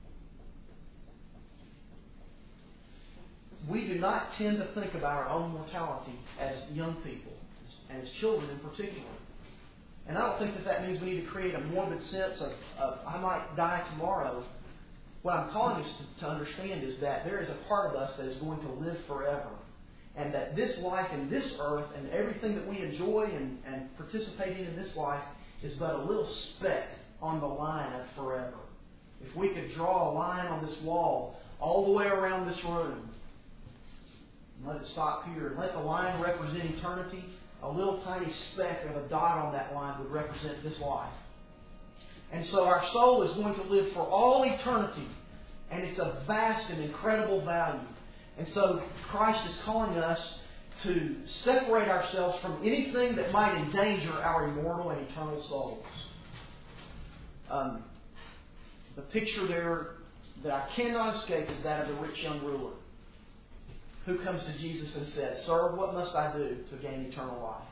We do not tend to think about our own mortality as young people, and as children in particular. And I don't think that that means we need to create a morbid sense of, of I might die tomorrow. What I'm calling us to, to understand is that there is a part of us that is going to live forever. And that this life and this earth and everything that we enjoy and, and participate in in this life is but a little speck on the line of forever. If we could draw a line on this wall all the way around this room, and let it stop here, and let the line represent eternity, a little tiny speck of a dot on that line would represent this life. And so our soul is going to live for all eternity. And it's of vast and incredible value. And so Christ is calling us to separate ourselves from anything that might endanger our immortal and eternal souls. Um, the picture there that I cannot escape is that of the rich young ruler, who comes to Jesus and says, "Sir, what must I do to gain eternal life?"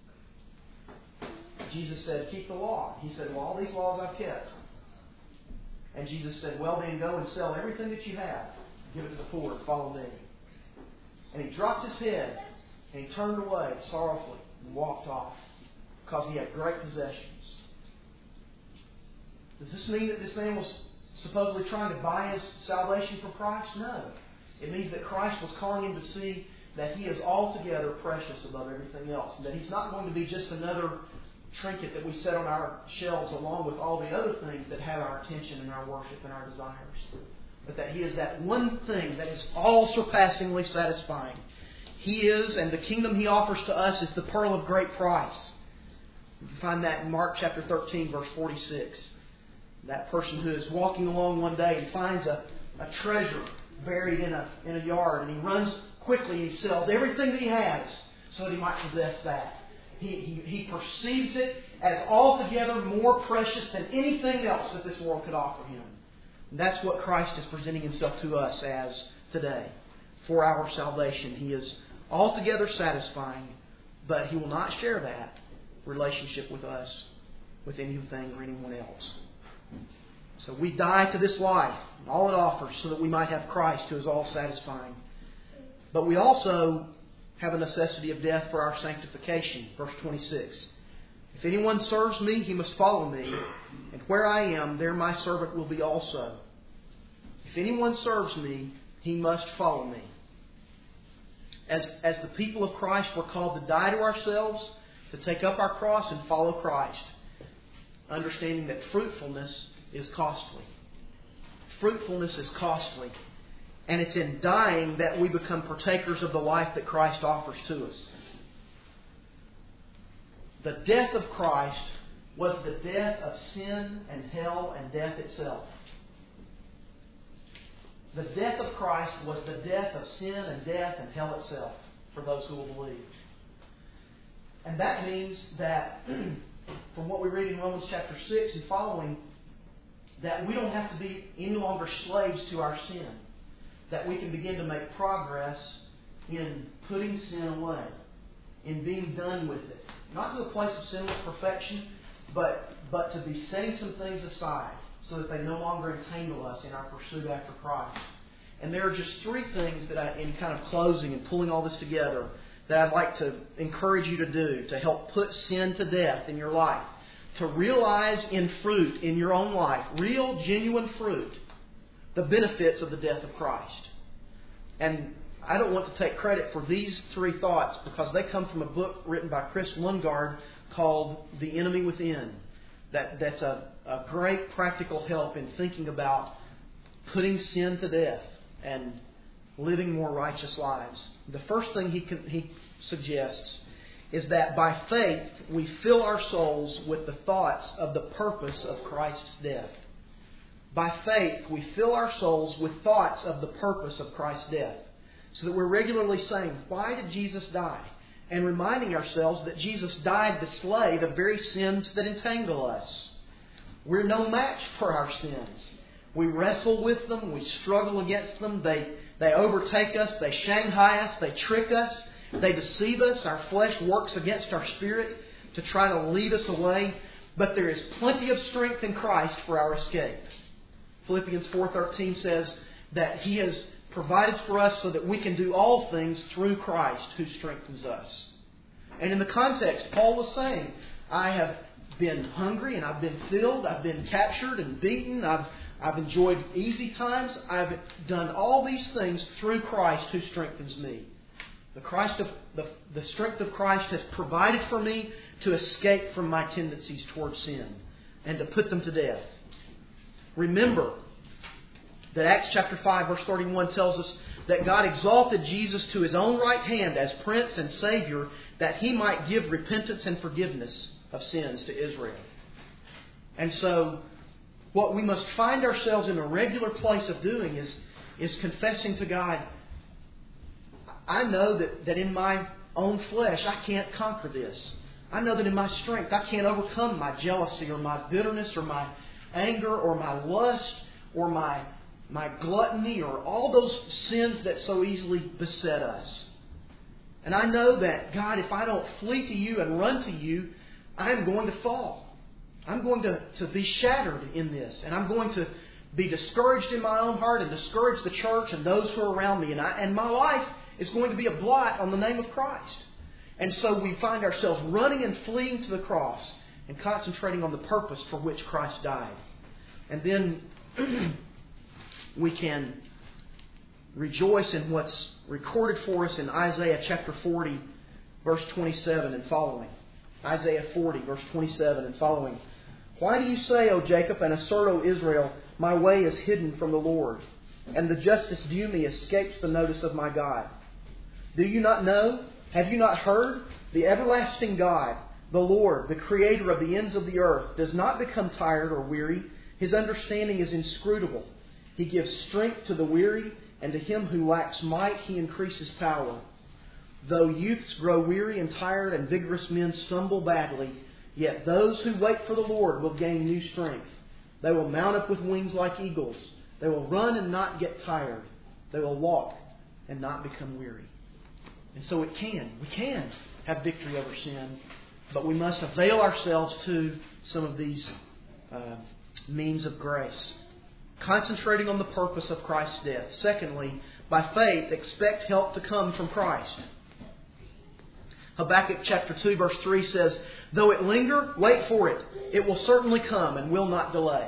Jesus said, "Keep the law." He said, "Well, all these laws I've kept." And Jesus said, "Well, then go and sell everything that you have. Give it to the poor and follow me." And he dropped his head and he turned away sorrowfully and walked off because he had great possessions. Does this mean that this man was supposedly trying to buy his salvation from Christ? No. It means that Christ was calling him to see that he is altogether precious above everything else. And that he's not going to be just another trinket that we set on our shelves along with all the other things that have our attention and our worship and our desires. But that he is that one thing that is all surpassingly satisfying. He is, and the kingdom he offers to us is the pearl of great price. You can find that in Mark chapter thirteen, verse forty-six. That person who is walking along one day and finds a, a treasure buried in a, in a yard, and he runs quickly and he sells everything that he has so that he might possess that. He, he, he perceives it as altogether more precious than anything else that this world could offer him. And that's what Christ is presenting himself to us as today. For our salvation. He is altogether satisfying, but he will not share that relationship with us, with anything or anyone else. So we die to this life, and all it offers, so that we might have Christ who is all satisfying. But we also have a necessity of death for our sanctification. Verse twenty-six. If anyone serves me, he must follow me, and where I am, there my servant will be also. If anyone serves me, he must follow me. As, as the people of Christ, we're called to die to ourselves, to take up our cross and follow Christ, understanding that fruitfulness is costly. Fruitfulness is costly. And it's in dying that we become partakers of the life that Christ offers to us. The death of Christ was the death of sin and hell and death itself. The death of Christ was the death of sin and death and hell itself for those who will believe. And that means that, from what we read in Romans chapter six and following, that we don't have to be any longer slaves to our sin. That we can begin to make progress in putting sin away, in being done with it. Not to a place of sinless perfection, but, but to be setting some things aside so that they no longer entangle us in our pursuit after Christ. And there are just three things that I, in kind of closing and pulling all this together, that I'd like to encourage you to do to help put sin to death in your life. To realize in fruit in your own life, real, genuine fruit, the benefits of the death of Christ. And I don't want to take credit for these three thoughts because they come from a book written by Chris Lundgaard called The Enemy Within. That, that's a, a great practical help in thinking about putting sin to death and living more righteous lives. The first thing he can, he suggests is that by faith we fill our souls with the thoughts of the purpose of Christ's death. By faith we fill our souls with thoughts of the purpose of Christ's death. So that we're regularly saying, why did Jesus die? And reminding ourselves that Jesus died to slay the very sins that entangle us. We're no match for our sins. We wrestle with them. We struggle against them. They, they overtake us. They shanghai us. They trick us. They deceive us. Our flesh works against our spirit to try to lead us away. But there is plenty of strength in Christ for our escape. Philippians four thirteen says that He has provided for us so that we can do all things through Christ who strengthens us. And in the context, Paul was saying, I have been hungry and I've been filled. I've been captured and beaten. I've I've enjoyed easy times. I've done all these things through Christ who strengthens me. The Christ of the, the strength of Christ has provided for me to escape from my tendencies towards sin and to put them to death. Remember that Acts chapter five verse thirty-one tells us that God exalted Jesus to His own right hand as Prince and Savior, that He might give repentance and forgiveness of sins to Israel. And so what we must find ourselves in a regular place of doing is, is confessing to God, I know that, that in my own flesh I can't conquer this. I know that in my strength I can't overcome my jealousy or my bitterness or my anger or my lust or my, my gluttony or all those sins that so easily beset us. And I know that, God, if I don't flee to You and run to You, I'm going to fall. I'm going to, to be shattered in this. And I'm going to be discouraged in my own heart and discourage the church and those who are around me. And, I, and my life is going to be a blot on the name of Christ. And so we find ourselves running and fleeing to the cross and concentrating on the purpose for which Christ died. And then we can rejoice in what's recorded for us in Isaiah chapter forty, verse twenty-seven and following. Isaiah forty, verse twenty-seven and following. Why do you say, O Jacob, and assert, O Israel, my way is hidden from the Lord, and the justice due me escapes the notice of my God? Do you not know? Have you not heard? The everlasting God, the Lord, the Creator of the ends of the earth, does not become tired or weary. His understanding is inscrutable. He gives strength to the weary, and to him who lacks might He increases power. Though youths grow weary and tired, and vigorous men stumble badly, yet those who wait for the Lord will gain new strength. They will mount up with wings like eagles. They will run and not get tired. They will walk and not become weary. And so it can. We can have victory over sin, but we must avail ourselves to some of these uh, means of grace. Concentrating on the purpose of Christ's death. Secondly, by faith, expect help to come from Christ. Habakkuk chapter two verse three says, though it linger, wait for it. It will certainly come and will not delay.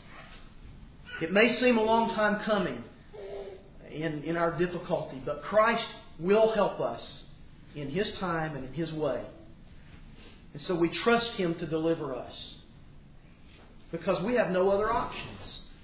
It may seem a long time coming in, in our difficulty, but Christ will help us in His time and in His way. And so we trust Him to deliver us because we have no other options.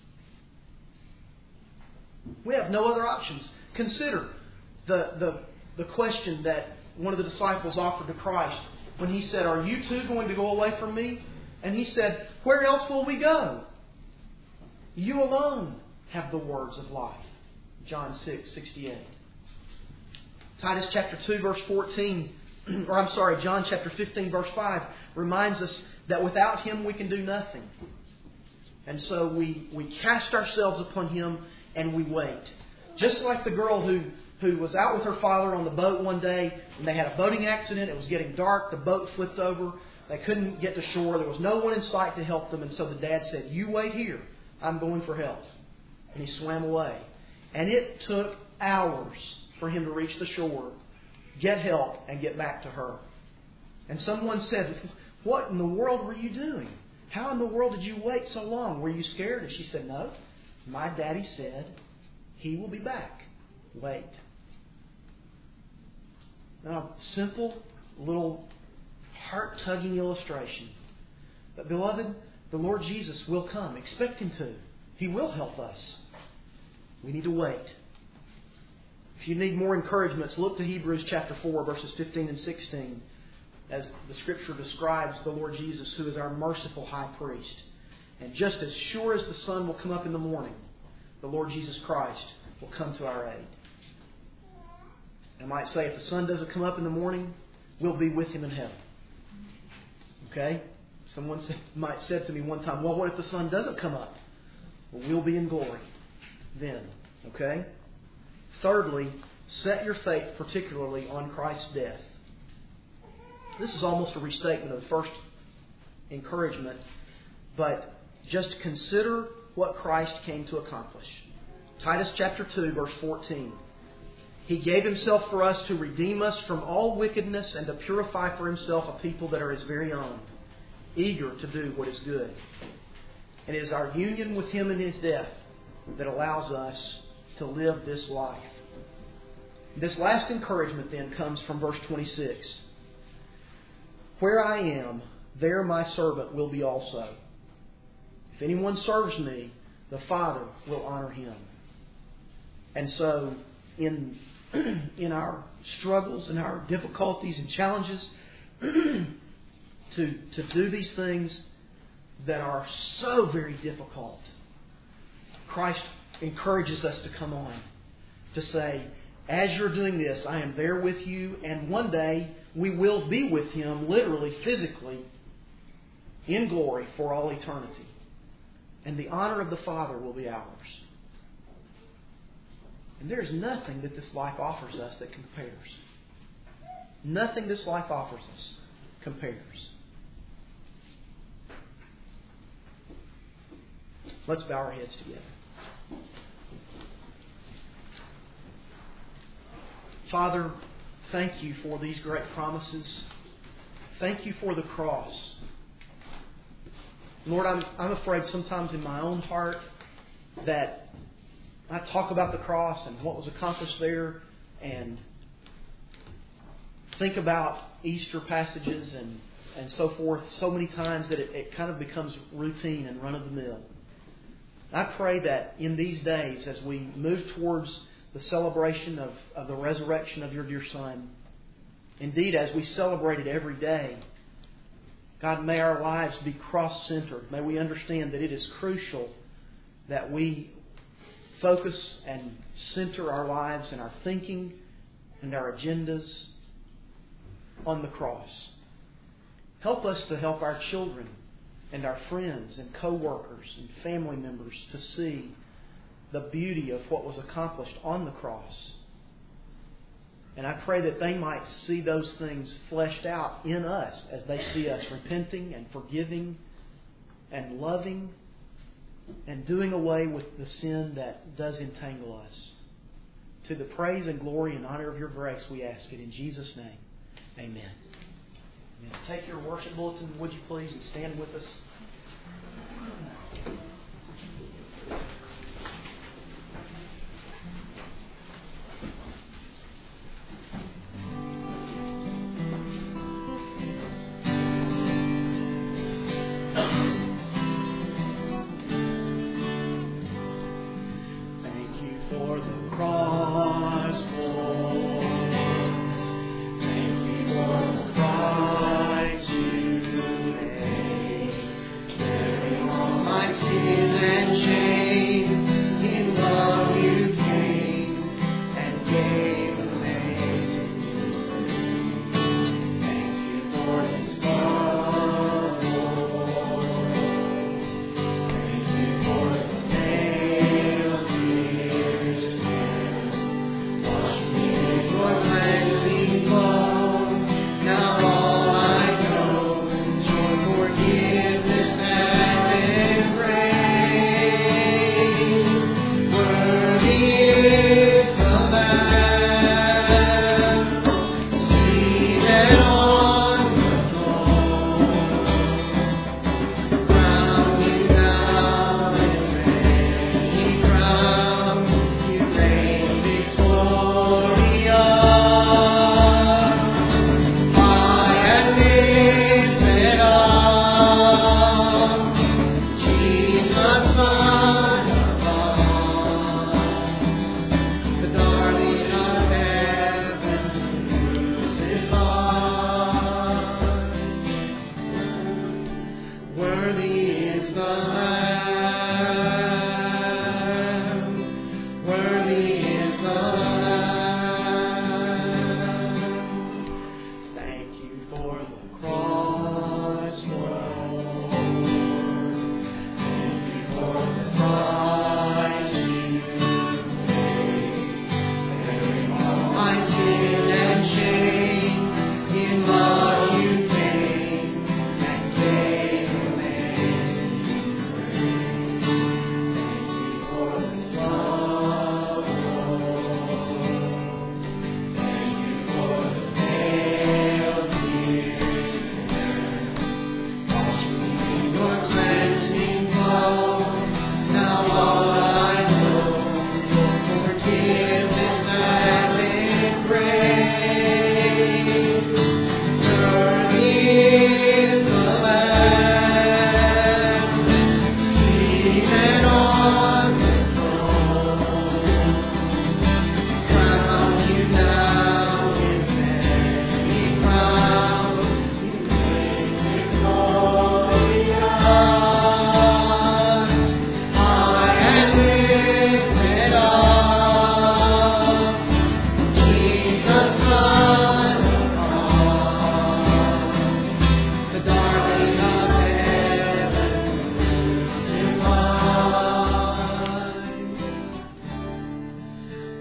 We have no other options. Consider the, the, the question that one of the disciples offered to Christ when He said, are you too going to go away from me? And He said, where else will we go? You alone have the words of life. John six sixty-eight. Titus chapter two verse fourteen, or I'm sorry, John chapter fifteen verse five reminds us that without Him we can do nothing. And so we, we cast ourselves upon Him and we wait. Just like the girl who, who was out with her father on the boat one day and they had a boating accident. It was getting dark. The boat flipped over. They couldn't get to shore. There was no one in sight to help them. And so the dad said, you wait here. I'm going for help. And he swam away. And it took hours for him to reach the shore, get help, and get back to her. And someone said, "What in the world were you doing? How in the world did you wait so long? Were you scared?" And she said, "No. My daddy said he will be back. Wait." Now, simple, little, heart-tugging illustration. But, beloved, the Lord Jesus will come. Expect Him to. He will help us. We need to wait. If you need more encouragements, look to Hebrews chapter four, verses fifteen and sixteen, as the Scripture describes the Lord Jesus, who is our merciful high priest. And just as sure as the sun will come up in the morning, the Lord Jesus Christ will come to our aid. I might say, if the sun doesn't come up in the morning, we'll be with Him in heaven. Okay? Someone said, might said to me one time, "Well, what if the sun doesn't come up?" Well, we'll be in glory then. Okay? Thirdly, set your faith particularly on Christ's death. This is almost a restatement of the first encouragement, but just consider what Christ came to accomplish. Titus chapter two, verse fourteen. He gave Himself for us to redeem us from all wickedness and to purify for Himself a people that are His very own, eager to do what is good. And it is our union with Him in His death that allows us to live this life. This last encouragement then comes from verse twenty-six. "Where I am, there my servant will be also. If anyone serves me, the Father will honor him." And so, in in our struggles and our difficulties and challenges, to to do these things that are so very difficult, Christ encourages us to come on, to say, as you're doing this, I am there with you, and one day we will be with Him, literally, physically, in glory for all eternity. And the honor of the Father will be ours. And there is nothing that this life offers us that compares. Nothing this life offers us compares. Let's bow our heads together. Father, thank You for these great promises. Thank You for the cross. Lord, I'm, I'm afraid sometimes in my own heart that I talk about the cross and what was accomplished there and think about Easter passages and, and so forth so many times that it, it kind of becomes routine and run-of-the-mill. I pray that in these days, as we move towards the celebration of, of the resurrection of Your dear Son, indeed, as we celebrate it every day, God, may our lives be cross-centered. May we understand that it is crucial that we focus and center our lives and our thinking and our agendas on the cross. Help us to help our children and our friends and co-workers and family members to see the beauty of what was accomplished on the cross. And I pray that they might see those things fleshed out in us as they see us repenting and forgiving and loving and doing away with the sin that does entangle us. To the praise and glory and honor of Your grace, we ask it in Jesus' name. Amen. Amen. Take your worship bulletin, would you please, and stand with us.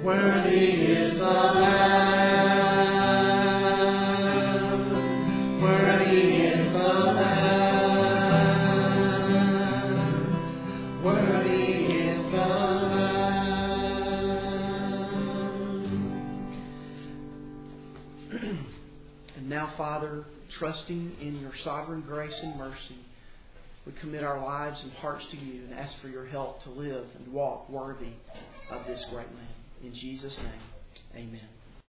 Worthy is the Lamb. Worthy is the Lamb. Worthy is the Lamb.
And now, Father, trusting in your sovereign grace and mercy, we commit our lives and hearts to you and ask for your help to live and walk worthy of this great land. In Jesus' name, amen.